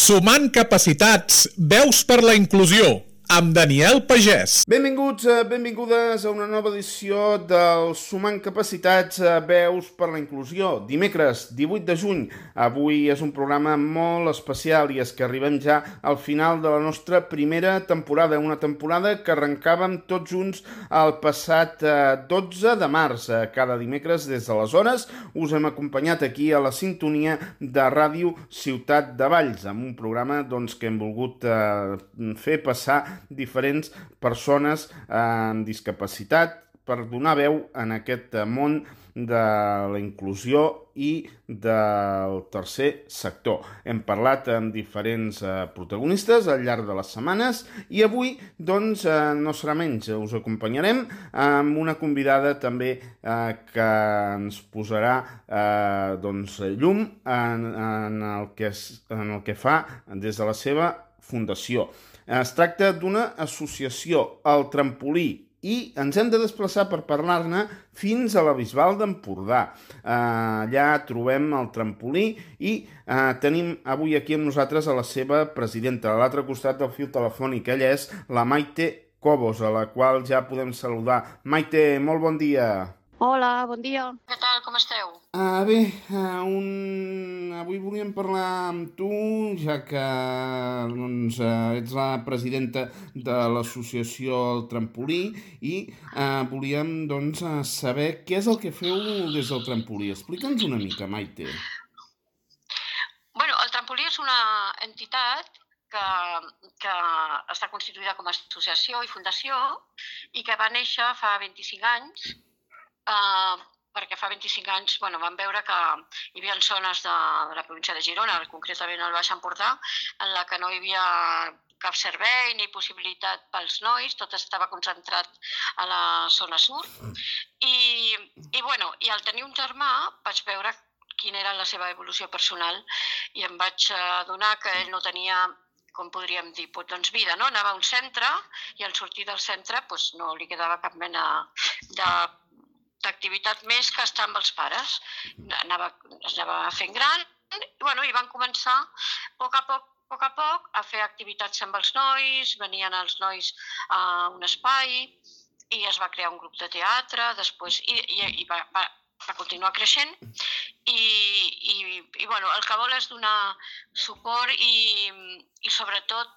Sumant capacitats, veus per la inclusió, amb Daniel Pagès. Benvinguts, benvingudes a una nova edició del Sumant Capacitats, veus per la inclusió. Dimecres, 18 de juny. Avui és un programa molt especial i és que arribem ja al final de la nostra primera temporada. Una temporada que arrencàvem tots junts el passat 12 de març. Cada dimecres, des d'aleshores, us hem acompanyat aquí a la sintonia de Ràdio Ciutat de Valls, amb un programa que hem volgut fer passar diferents persones amb discapacitat per donar veu en aquest món de la inclusió i del tercer sector. Hem parlat amb diferents protagonistes al llarg de les setmanes i avui no serà menys. Us acompanyarem amb una convidada també que ens posarà llum en el que fa des de la seva fundació. Es tracta d'una associació, el Trampolí, i ens hem de desplaçar per parlar-ne fins a la Bisbal d'Empordà. Allà trobem el Trampolí i tenim avui aquí amb nosaltres a la seva presidenta. A l'altre costat del fil telefònic, ella és la Maite Cobos, a la qual ja podem saludar. Maite, molt bon dia. Hola, bon dia. Què tal, com esteu? Avui volíem parlar amb tu, ja que ets la presidenta de l'associació El Trampolí i volíem saber què és el que feu des del Trampolí. Explica'ns una mica, Maite. El Trampolí és una entitat que està constituïda com a associació i fundació i que va néixer fa 25 anys perquè fa 25 anys vam veure que hi havia zones de la província de Girona, concretament al Baix Empordà, en la que no hi havia cap servei ni possibilitat pels nois, tot estava concentrat a la zona sud. I al tenir un germà vaig veure quina era la seva evolució personal i em vaig adonar que ell no tenia, com podríem dir, vida, no? Anava a un centre i al sortir del centre no li quedava cap mena d'activitat més que estar amb els pares. Es anava fent gran i van començar a poc a poc a fer activitats amb els nois, venien els nois a un espai i es va crear un grup de teatre, després i va continuar creixent i el que vol és donar suport i sobretot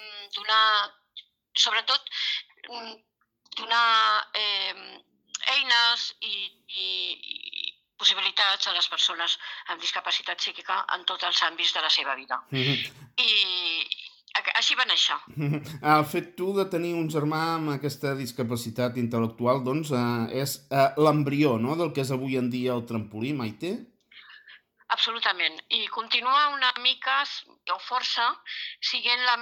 donar eines i possibilitats a les persones amb discapacitat psíquica en tots els àmbits de la seva vida. I així va néixer. El fet tu de tenir un germà amb aquesta discapacitat intel·lectual és l'embrió del que és avui en dia el Trampolí, Maite? Absolutament. I continua una mica, o força, siguent la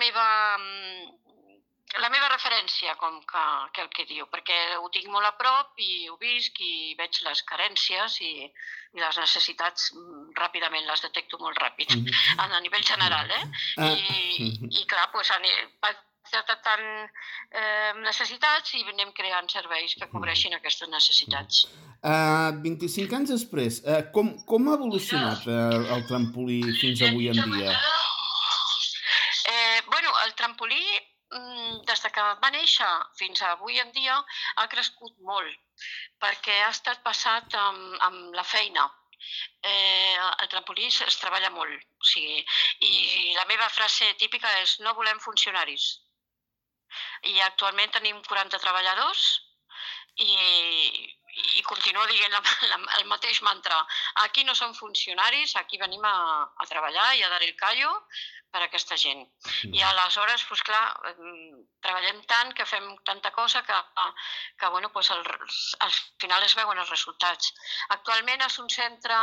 meva referència, com que el que diu, perquè ho tinc molt a prop i ho visc i veig les carències i les necessitats ràpidament, les detecto molt ràpid, a nivell general, I clar, vaig detectant necessitats i anem creant serveis que cobreixin aquestes necessitats. 25 anys després, com ha evolucionat el Trampolí fins avui en dia? El Trampolí, des que va néixer fins avui en dia, ha crescut molt, perquè ha estat passat amb la feina. El Trampolí es treballa molt, i la meva frase típica és no volem funcionaris. I actualment tenim 40 treballadors i continuo dient el mateix mantra. Aquí no som funcionaris, aquí venim a treballar i a dar el callo per a aquesta gent. I aleshores, treballem tant, que fem tanta cosa que al final es veuen els resultats. Actualment és un centre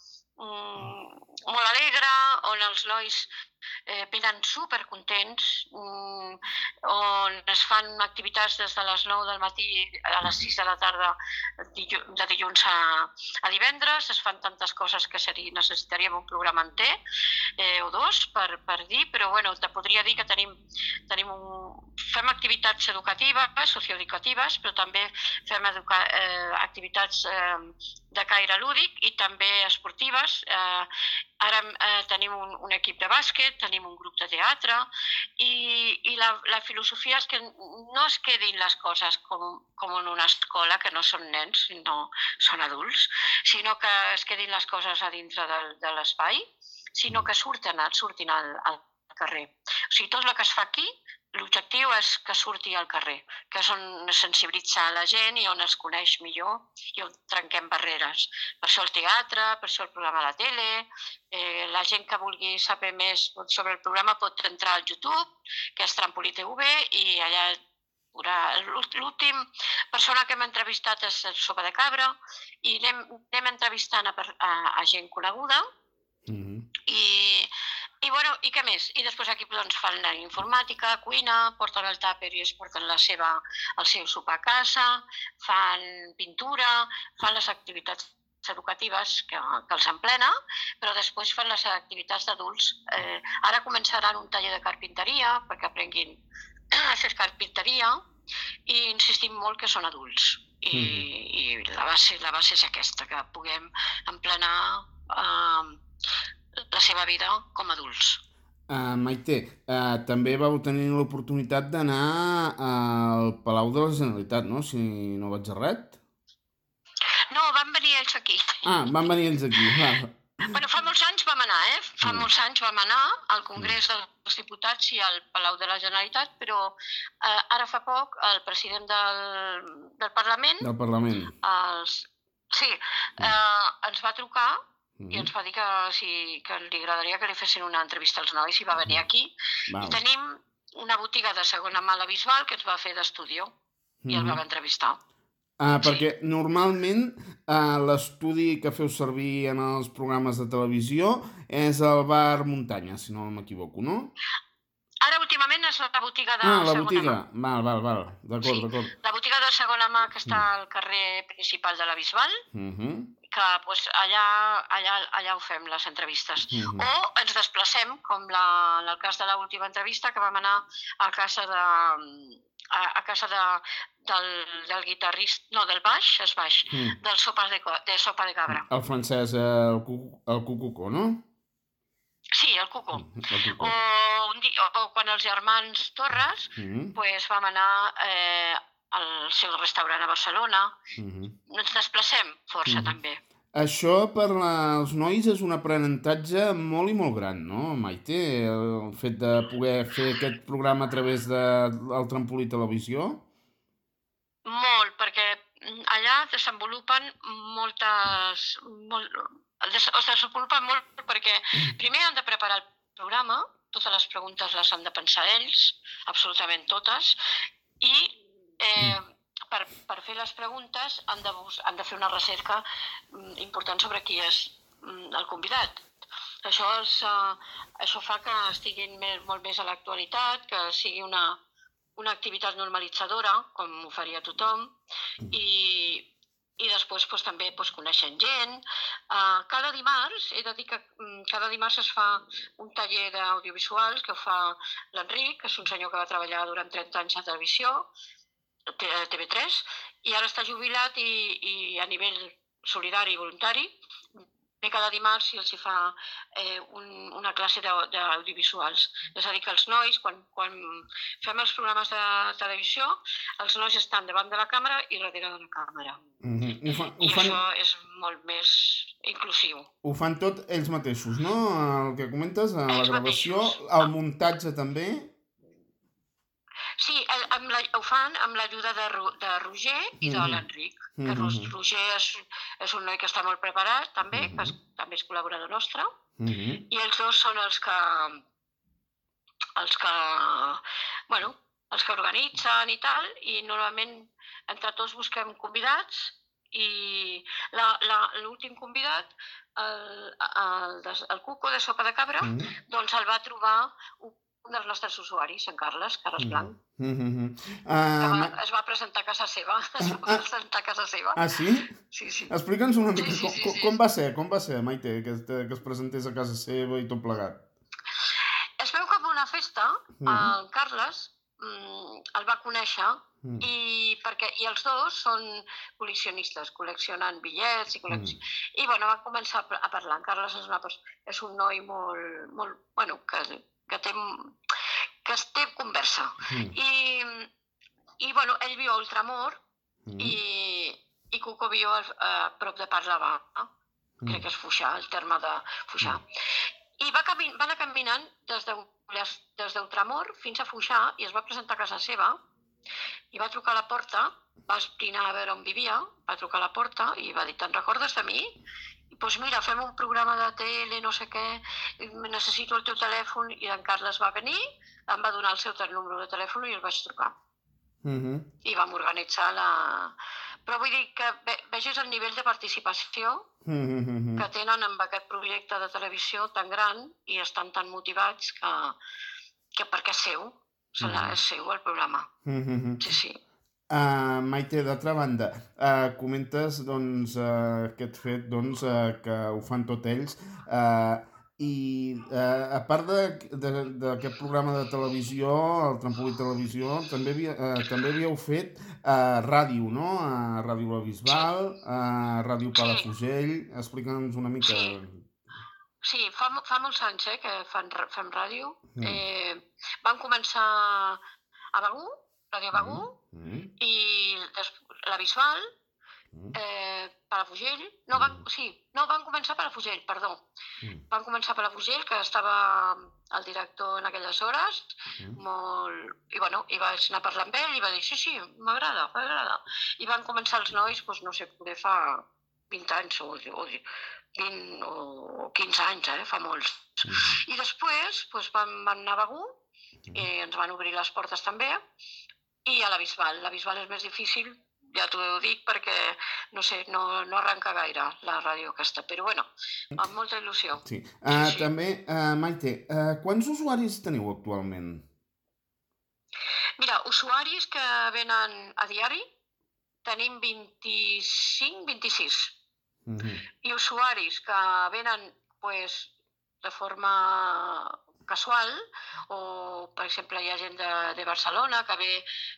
molt alegre, on els nois venen supercontents, on es fan activitats des de les 9 del matí a les 6 de la tarda de dilluns a divendres. Es fan tantes coses que necessitaríem un programa enter o dos per dir, però te podria dir que fem activitats educatives, socioeducatives, però també fem activitats de caire lúdic i també esportives Ara tenim un equip de bàsquet, tenim un grup de teatre i la filosofia és que no es quedin les coses com en una escola, que no són nens, sinó són adults, sinó que es quedin les coses a dintre de l'espai, sinó que surtin al carrer. O sigui, tot el que es fa aquí, l'objectiu és que surti al carrer, que és on sensibilitzar la gent i on es coneix millor i on trenquem barreres. Per això el teatre, per això el programa a la tele, la gent que vulgui saber més sobre el programa pot entrar al YouTube, que és Trampolí TV, i allà l'últim persona que hem entrevistat és Sopa de Cabra, i anem entrevistant a gent coneguda, i què més? I després aquí fan la informàtica, cuina, porten el tàper i es porten el seu sopar a casa, fan pintura, fan les activitats educatives que els emplena, però després fan les activitats d'adults. Ara començaran un taller de carpinteria perquè aprenguin a fer carpinteria i insistim molt que són adults. I la base és aquesta, que puguem emplenar la seva vida com a adults. Maite, també vau tenir l'oportunitat d'anar al Palau de la Generalitat, no? Si no vaig errat. No, van venir ells aquí. Van venir ells aquí, clar. Bueno, fa molts anys vam anar, Fa molts anys vam anar al Congrés dels Diputats i al Palau de la Generalitat, però ara fa poc el president del Parlament... Del Parlament. Ens va trucar i ens va dir que li agradaria que li fessin una entrevista als nois i va venir aquí. I tenim una botiga de segona mà a la Bisbal que ens va fer d'estudi i el vam entrevistar. Perquè normalment l'estudi que feu servir en els programes de televisió és el bar Muntanya, si no m'equivoco, no? Ara últimament és la botiga de segona mà. Val, d'acord. La botiga de segona mà que està al carrer principal de la Bisbal, que allà ho fem, les entrevistes. O ens desplacem, com en el cas de l'última entrevista, que vam anar a casa del guitarrista, no, del baix, del Sopa de Cabra. El francès, el Cucuco, no? Sí, el Cuco. O quan els germans Torres vam anar al seu restaurant a Barcelona. Ens desplacem força, també. Això per als nois és un aprenentatge molt i molt gran, no, Maite? El fet de poder fer aquest programa a través del Trampolí Televisió? Molt, perquè allà desenvolupen perquè primer han de preparar el programa, totes les preguntes les han de pensar ells, absolutament totes, i per fer les preguntes han de fer una recerca important sobre qui és el convidat. Això fa que estiguin molt més a l'actualitat, que sigui una activitat normalitzadora, com ho faria tothom, i després també coneixen gent. Cada dimarts, he de dir que cada dimarts es fa un taller d'audiovisuals que ho fa l'Enric, que és un senyor que va treballar durant 30 anys a televisió, TV3, i ara està jubilat i a nivell solidari i voluntari ve cada dimarts i els hi fa una classe d'audiovisuals. És a dir, que els nois, quan fem els programes de televisió, els nois estan davant de la càmera i darrere de la càmera. I això és molt més inclusiu. Ho fan tot ells mateixos, no? El que comentes, la gravació, el muntatge també... Sí, ho fan amb l'ajuda de Roger i de l'Enric. Roger és un noi que està molt preparat, també, que també és col·laborador nostre, i els dos són els que organitzen i tal, i normalment entre tots busquem convidats, i l'últim convidat, el Cuco de Sopa de Cabra, doncs el va trobar un dels nostres usuaris, en Carles Blanc, que es va presentar a casa seva. Ah, sí? Sí. Explica'ns una mica com va ser, Maite, que es presentés a casa seva i tot plegat. Es veu que en una festa, el Carles el va conèixer i els dos són col·leccionistes, col·leccionant bitllets i bueno, van començar a parlar. En Carles és un noi molt bueno, que es té conversa. I bueno, ell viu a Ultramor i Cuco viu a prop de Parlavà. Crec que és Foixà, el terme de Foixà. I va anar caminant des d'Ultramor fins a Foixà i es va presentar a casa seva i va trucar a la porta, va esbrinar a veure on vivia, va trucar a la porta i va dir, te'n recordes de mi? I doncs mira, fem un programa de tele, no sé què, necessito el teu telèfon, i en Carles va venir, em va donar el seu número de telèfon i el vaig trucar. I vam organitzar Però vull dir que vegis el nivell de participació que tenen amb aquest projecte de televisió tan gran i estan tan motivats que perquè és seu, és seu el programa. Sí. Maite, d'altra banda, comentes aquest fet que ho fan tots ells i a part d'aquest programa de televisió, el Trampolí Televisió, també havíeu fet ràdio, no? Ràdio La Bisbal, Ràdio Palafrugell, explica'ns una mica. Sí, fa molts anys que fem ràdio. Vam començar a Begur, Ràdio Begur, i La Bisbal, Palafrugell, van començar a Palafrugell, perdó. Van començar a Palafrugell, que estava el director en aquelles hores, i vaig anar a parlar amb ell i va dir, sí, m'agrada. I van començar els nois, no sé, poder fa 20 anys o 20 o 15 anys, fa molts. I després van anar a Begur i ens van obrir les portes també, i a La Bisbal. La Bisbal és més difícil, ja t'ho dic, perquè, no sé, no arranca gaire la ràdio aquesta, però bueno, amb molta il·lusió. Sí. També, Maite, quants usuaris teniu actualment? Mira, usuaris que venen a diari tenim 25-26. I usuaris que venen de forma casual, o per exemple hi ha gent de Barcelona que ve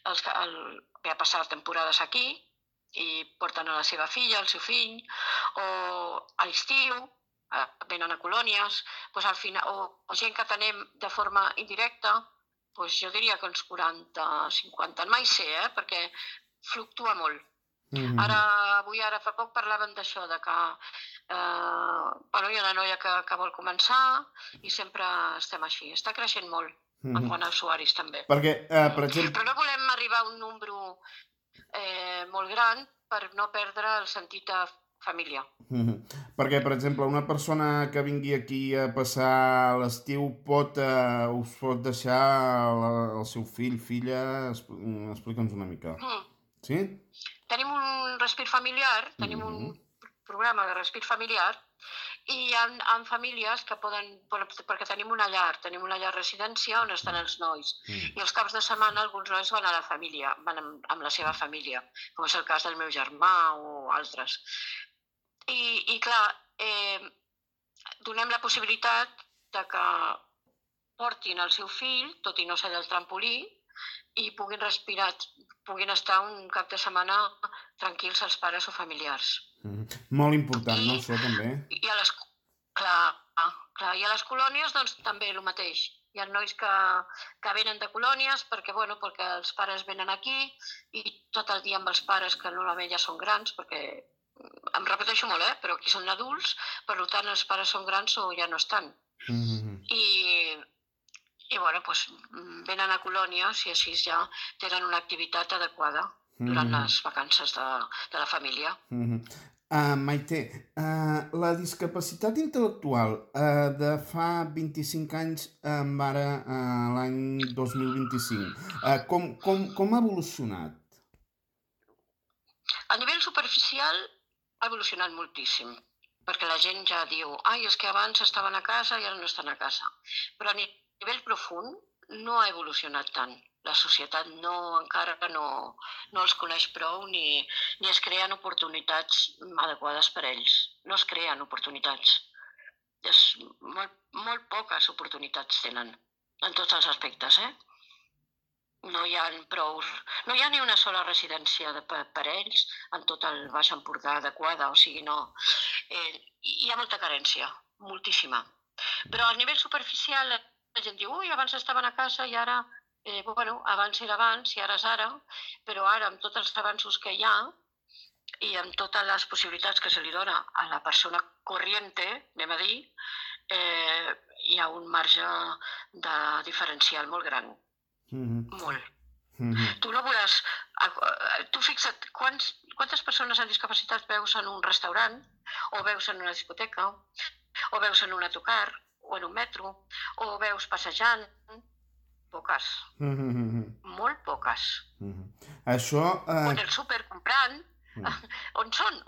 a passar temporades aquí i porten a la seva filla, el seu fill, o a l'estiu venen a colònies, o gent que tenem de forma indirecta, jo diria que uns 40-50, mai sé, perquè fluctua molt. Ara fa poc parlaven d'això, que hi ha una noia que vol començar i sempre estem així. Està creixent molt en quant a usuaris també. Perquè, per exemple... Però no volem arribar a un número molt gran per no perdre el sentit de família. Perquè, per exemple, una persona que vingui aquí a passar l'estiu us pot deixar el seu fill, filla... Explica'ns una mica. Sí? Tenim un respir familiar, tenim un programa de respir familiar, i hi ha famílies que poden, perquè tenim una llar residència on estan els nois, i els caps de setmana alguns nois van a la família, van amb la seva família, com és el cas del meu germà o altres. I clar, donem la possibilitat que portin el seu fill, tot i no ser del trampolí, i puguin estar un cap de setmana tranquils els pares o familiars. Molt important, no, això també? I a les colònies, doncs, també el mateix. Hi ha nois que venen de colònies perquè els pares venen aquí i tot el dia amb els pares, que normalment ja són grans, perquè, em repeteixo molt, però aquí són adults, per tant els pares són grans o ja no estan. I venen a colònies i així ja tenen una activitat adequada durant les vacances de la família. Maite, la discapacitat intel·lectual de fa 25 anys amb ara l'any 2025, com ha evolucionat? A nivell superficial ha evolucionat moltíssim, perquè la gent ja diu és que abans estaven a casa i ara no estan a casa. Però a nivell profund no ha evolucionat tant. La societat encara no els coneix prou ni es creen oportunitats adequades per a ells. No es creen oportunitats. Molt poques oportunitats tenen, en tots els aspectes. no hi ha ni una sola residència per ells en tot el Baix Empordà adequada, o sigui, no. Hi ha molta carència, moltíssima. Però a nivell superficial la gent diu, ui, abans estaven a casa i ara, bueno, abans era abans i ara és ara, però ara amb tots els avanços que hi ha i amb totes les possibilitats que se li dona a la persona corriente, anem a dir, hi ha un marge de diferencial molt gran. Molt. Tu no veuràs... Tu fixa't, quantes persones amb discapacitat veus en un restaurant, o veus en una discoteca, o veus en un autocar, o en un metro, o veus passejant? Poques. Molt poques. Això... O en el súper comprant. On són?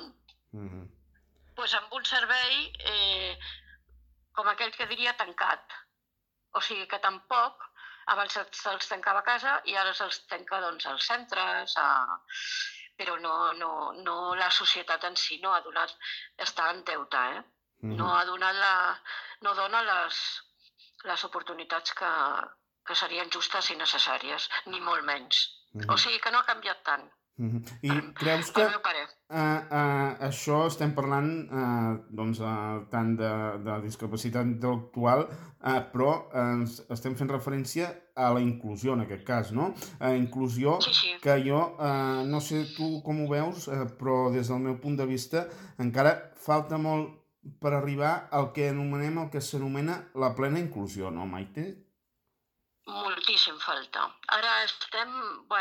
Doncs amb un servei com aquell que diria tancat. O sigui que tampoc abans se'ls tancava a casa i ara se'ls tanca als centres, però no la societat en si no ha donat, està en deute, no dona les oportunitats que serien justes i necessàries, ni molt menys. O sigui que no ha canviat tant. I creus que això estem parlant tant de discapacitat intel·lectual, però estem fent referència a la inclusió en aquest cas, no? Inclusió que jo, no sé tu com ho veus, però des del meu punt de vista encara falta molt per arribar al que s'anomena la plena inclusió, no, Maite? Moltíssim falta. Ara estem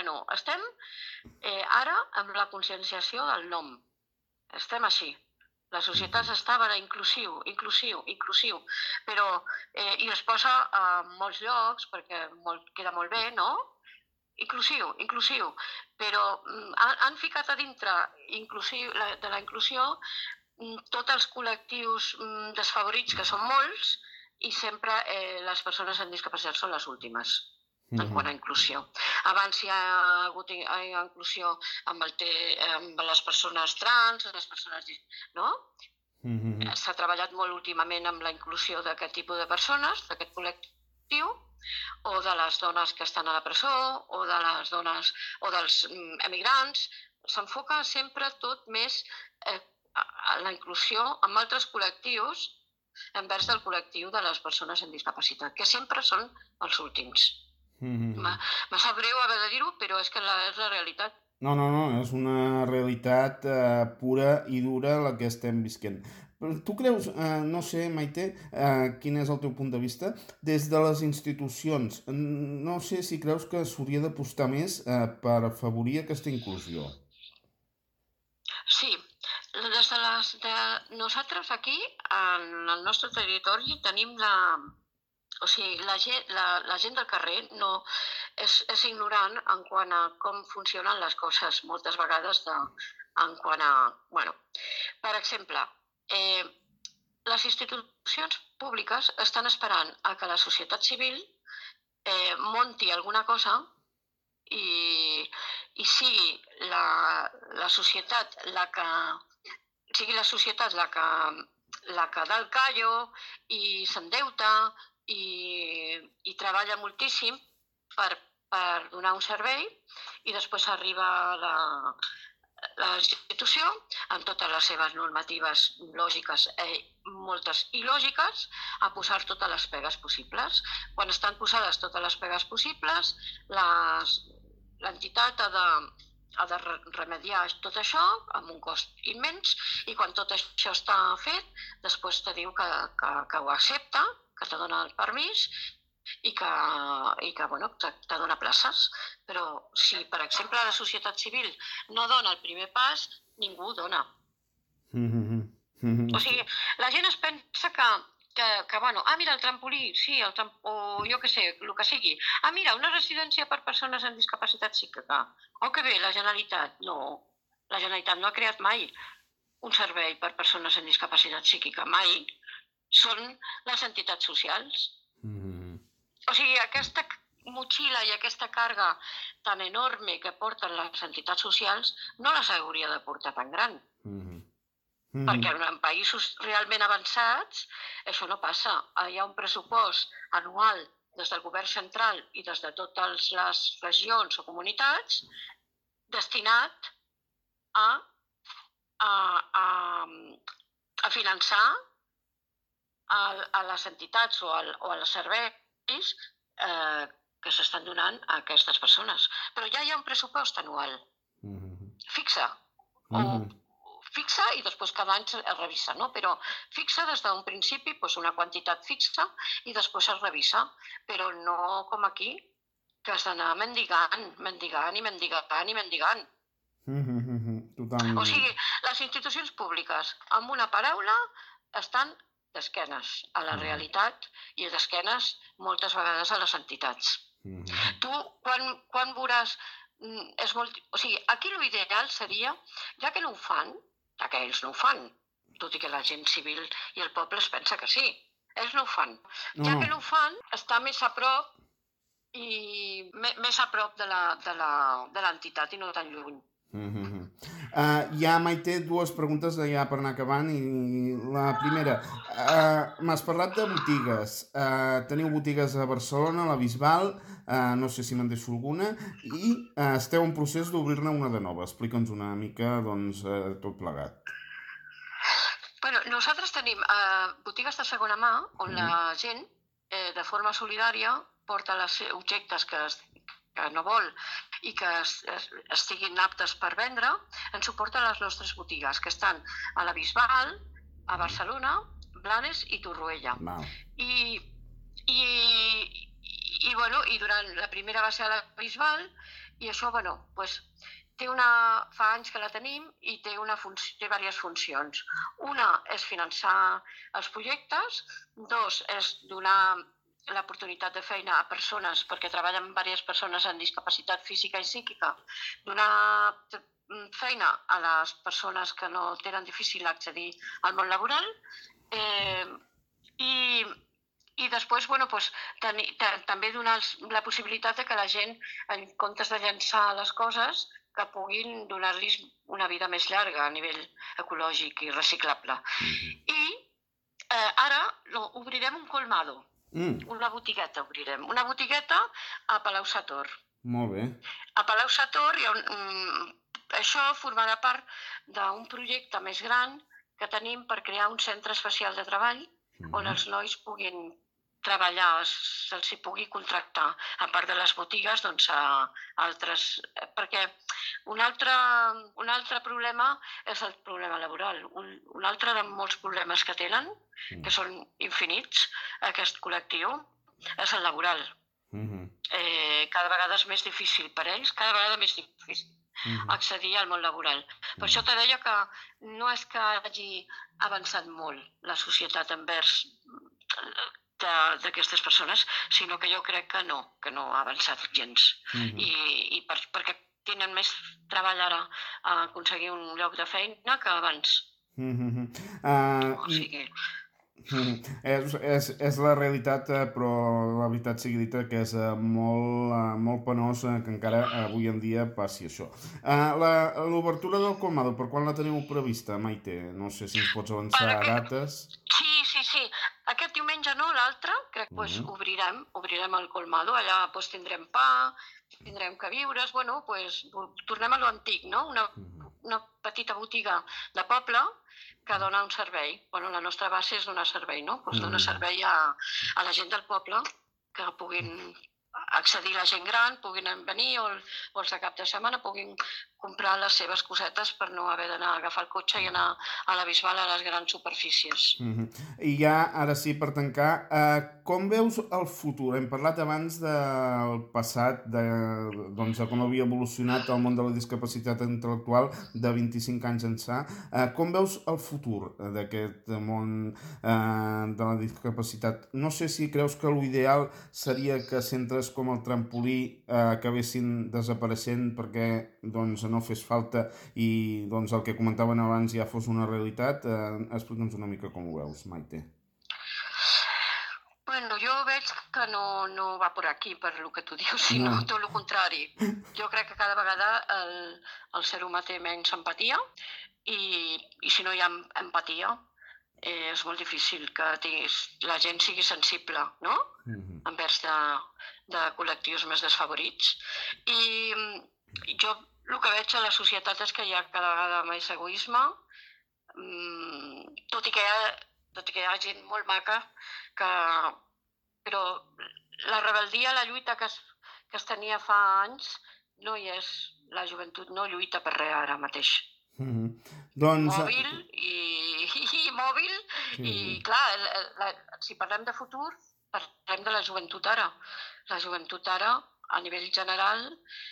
ara amb la conscienciació del nom. Estem així. La societat s'estava inclusiu, però i es posa a molts llocs perquè queda molt bé, no? Inclusiu, però han ficat a dintre de la inclusió tots els col·lectius desfavorits, que són molts, i sempre les persones amb discapacitat són les últimes en quant a inclusió. Abans hi ha hagut inclusió amb les persones trans, les persones... no? S'ha treballat molt últimament amb la inclusió d'aquest tipus de persones, d'aquest col·lectiu, o de les dones que estan a la presó, o de les dones o dels emigrants. S'enfoca sempre tot més a la inclusió amb altres col·lectius envers del col·lectiu de les persones amb discapacitat, que sempre són els últims. Me sap greu haver de dir-ho, però és que és la realitat. No, és una realitat pura i dura la que estem visquent. Però tu creus, no sé, Maite, quin és el teu punt de vista, des de les institucions, no sé si creus que s'hauria d'apostar més per afavorir aquesta inclusió. Sí, nosaltres aquí, en el nostre territori, tenim o sigui, la gent del carrer no és ignorant en quant a com funcionen les coses moltes vegades en quant a... Bueno, per exemple, les institucions públiques estan esperant a que la societat civil monti alguna cosa i sigui la societat la que da el callo i s'endeuta i treballa moltíssim per donar un servei i després arriba la institució amb totes les seves normatives lògiques, moltes il·lògiques, a posar totes les pegues possibles. Quan estan posades totes les pegues possibles, l'entitat ha de remediar tot això amb un cost immens i quan tot això està fet, després te diu que ho accepta, que te dona el permís i que te dona places. Però si, per exemple, la societat civil no dona el primer pas, ningú ho dona. O sigui, la gent es pensa que mira, el trampolí, sí, o jo què sé, el que sigui. Mira, una residència per persones amb discapacitat psíquica. Oh, que bé, la Generalitat. No, la Generalitat no ha creat mai un servei per persones amb discapacitat psíquica. Mai. Són les entitats socials. O sigui, aquesta motxilla i aquesta càrrega tan enorme que porten les entitats socials no les hauria de portar tan gran. Perquè en països realment avançats això no passa. Hi ha un pressupost anual des del govern central i des de totes les regions o comunitats, destinat a finançar a les entitats o als serveis que s'estan donant a aquestes persones. Però ja hi ha un pressupost anual fixa, fixa i després cada any es revisa, no? Però fixa des d'un principi una quantitat fixa i després es revisa, però no com aquí, que has d'anar mendigant. Totalment. O sigui, les institucions públiques, amb una paraula, estan d'esquenes a la realitat i d'esquenes moltes vegades a les entitats. Tu, quan veuràs... O sigui, aquí l'ideal seria, ja que no ho fan, ja que ells no ho fan, tot i que la gent civil i el poble es pensa que sí, ells no ho fan. Ja que no ho fan, està més a prop de l'entitat i no tan lluny. Hi ha, Maite, dues preguntes ja per anar acabant. I la primera, m'has parlat de botigues. Teniu botigues a Barcelona, a la Bisbal, no sé si me'n deixo alguna, i esteu en procés d'obrir-ne una de nova. Explica'ns una mica, doncs, tot plegat. Bueno, nosaltres tenim botigues de segona mà on la gent, de forma solidària, porta els objectes que no vol i que estiguin aptes per vendre, ens suporta les nostres botigues, que estan a la Bisbal, a Barcelona, Blanes i Torroella. I durant la primera va ser a la Bisbal, i això, fa anys que la tenim i té diverses funcions. Una és finançar els projectes, dos és donar l'oportunitat de feina a persones, perquè treballen diverses persones amb discapacitat física i psíquica, donar feina a les persones que no tenen difícil accedir al món laboral, i després també donar la possibilitat que la gent, en comptes de llançar les coses, que puguin donar-los una vida més llarga a nivell ecològic i reciclable. I ara obrirem un colmado. Una botigueta obrirem. Una botigueta a Palau-sator. Molt bé. A Palau-sator això formarà part d'un projecte més gran que tenim per crear un centre especial de treball on els nois puguin treballar, se'ls pugui contractar, a part de les botigues, doncs a altres... Perquè un altre problema és el problema laboral. Un altre de molts problemes que tenen, que són infinits, aquest col·lectiu, és el laboral. Cada vegada és més difícil per ells, cada vegada més difícil accedir al món laboral. Per això te deia que no és que hagi avançat molt la societat envers d'aquestes persones, sinó que jo crec que no ha avançat gens. I perquè tenen més treball ara a aconseguir un lloc de feina que abans. O sigui... És la realitat, però la veritat sigui dita que és molt penós que encara avui en dia passi això. L'obertura del colmado, per quan la teniu prevista, Maite? No sé si ens pots avançar dates. Sí. Aquest diumenge no, l'altre, crec que obrirem el colmado. Allà tindrem pa, tindrem queviures, tornem a lo antic, no? Una petita botiga de poble que dona un servei. La nostra base és donar servei, no? Donar servei a la gent del poble, que puguin accedir la gent gran, puguin venir o els de cap de setmana puguin comprar les seves cosetes per no haver d'anar a agafar el cotxe i anar a la Bisbal a les grans superfícies. I ja, ara sí, per tancar, com veus el futur? Hem parlat abans del passat, de com havia evolucionat el món de la discapacitat intel·lectual de 25 anys ençà. Com veus el futur d'aquest món de la discapacitat? No sé si creus que l'ideal seria que centres com el Trampolí acabessin desapareixent perquè no fes falta i el que comentaven abans ja fos una realitat. Explica'ns una mica com ho veus, Maite. Jo veig que no va per aquí, per el que tu dius, sinó tot el contrari. Jo crec que cada vegada el ser humà té menys empatia i si no hi ha empatia, és molt difícil que la gent sigui sensible, no? Envers de col·lectius més desfavorits. I jo el que veig a la societat és que hi ha cada vegada més egoisme, tot i que hi ha gent molt maca, però la rebel·lia, la lluita que es tenia fa anys, no hi és. La joventut no lluita per res ara mateix. Mòbil i mòbil, i clar, si parlem de futur, parlem de la joventut ara. La joventut ara, a nivell general,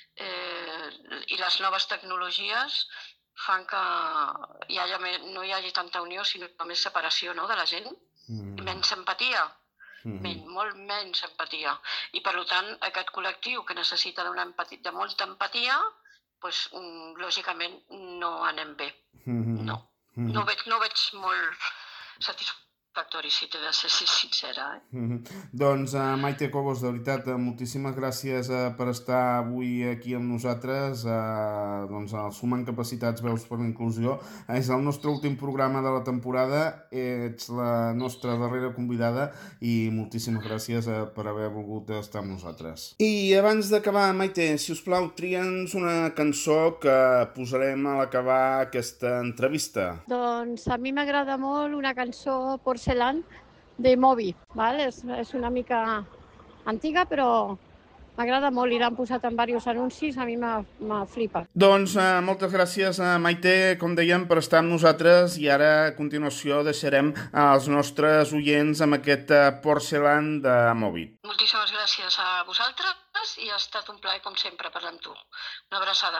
i les noves tecnologies fan que no hi hagi tanta unió, sinó més separació, no?, de la gent, i menys empatia, molt menys empatia. I, per tant, aquest col·lectiu que necessita de molta empatia, doncs, lògicament, no anem bé. No veig molt satisfactori, si t'he de ser sincera. Doncs, Maite Cobos, de veritat, moltíssimes gràcies per estar avui aquí amb nosaltres. El Sumant Capacitats Veus per la Inclusió és el nostre últim programa de la temporada. Ets la nostra darrera convidada i moltíssimes gràcies per haver volgut estar amb nosaltres. I abans d'acabar, Maite, si us plau, tria'ns una cançó que posarem a l'acabar aquesta entrevista. Doncs a mi m'agrada molt una cançó Porcelain de Moby, val? És una mica antiga, però m'agrada molt i l'han posat en diversos anuncis, a mi m'ha flipat. Doncs moltes gràcies, Maite, com dèiem, per estar amb nosaltres, i ara a continuació deixarem els nostres oients amb aquest Porcelain de Moby. Moltíssimes gràcies a vosaltres i ha estat un plaer, com sempre, parlar amb tu. Una abraçada.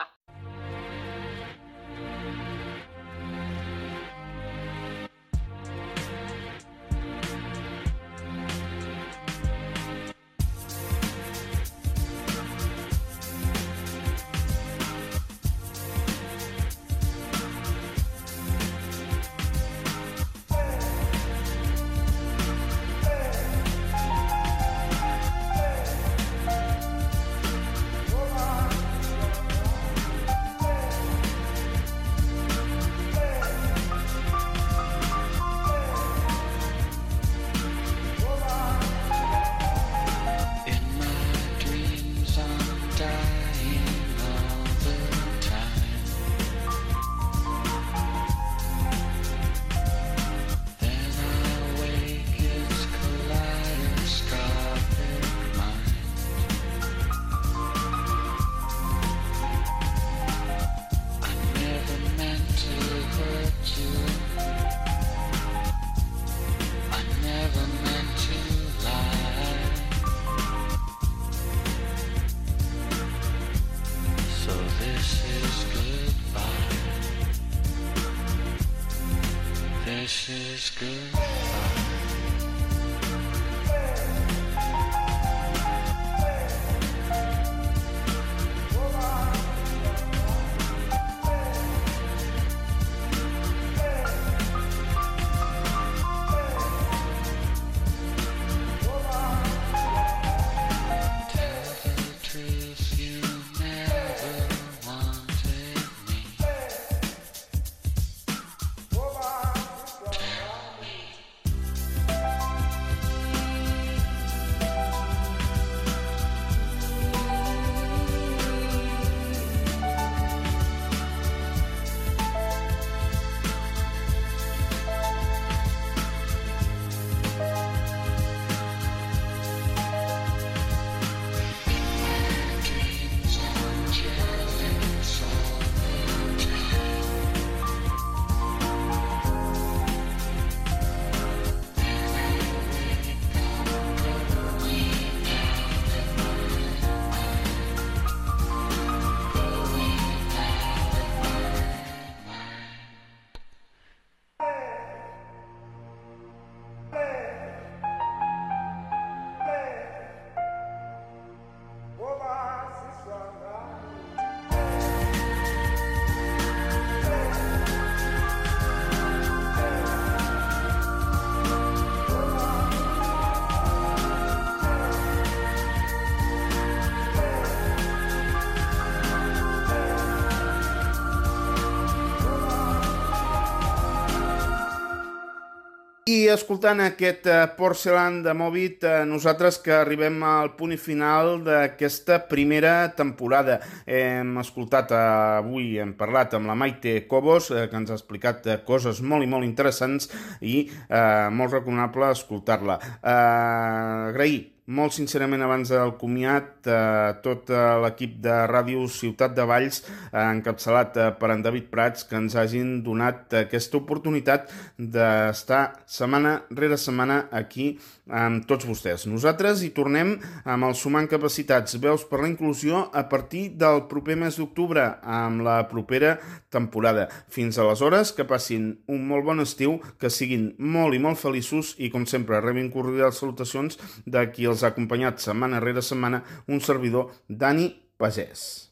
This is good. I escoltant aquest Porcelain de Mòbit, nosaltres que arribem al punt i final d'aquesta primera temporada. Hem escoltat avui, hem parlat amb la Maite Cobos, que ens ha explicat coses molt i molt interessants i molt recomanable escoltar-la. Agrair molt sincerament abans del comiat tot l'equip de Ràdio Ciutat de Valls, encapçalat per en David Prats, que ens hagin donat aquesta oportunitat d'estar setmana rere setmana aquí amb tots vostès. Nosaltres hi tornem amb el Sumant Capacitats, Veus per la Inclusió, a partir del proper mes d'octubre, amb la propera temporada. Fins aleshores, que passin un molt bon estiu, que siguin molt i molt feliços i, com sempre, rebin cordials salutacions de qui els ha acompanyat setmana rere setmana, un servidor, Dani Pagès.